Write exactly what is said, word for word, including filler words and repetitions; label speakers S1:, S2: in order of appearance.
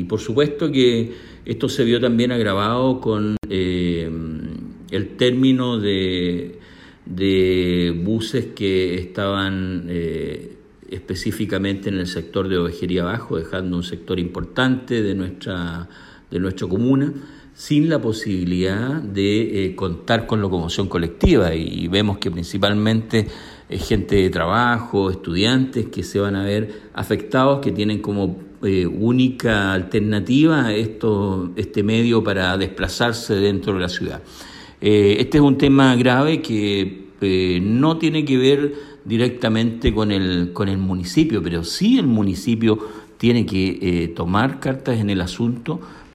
S1: y por supuesto que esto se vio también agravado con eh, el término de, de buses que estaban eh, específicamente en el sector de Ovejería Bajo, dejando un sector importante de nuestra, de nuestra comuna, sin la posibilidad de eh, contar con locomoción colectiva, y vemos que principalmente es gente de trabajo, estudiantes que se van a ver afectados, que tienen como eh, única alternativa esto, este medio para desplazarse dentro de la ciudad. Eh, este es un tema grave que eh, no tiene que ver directamente con el, con el municipio, pero sí el municipio tiene que eh, tomar cartas en el asunto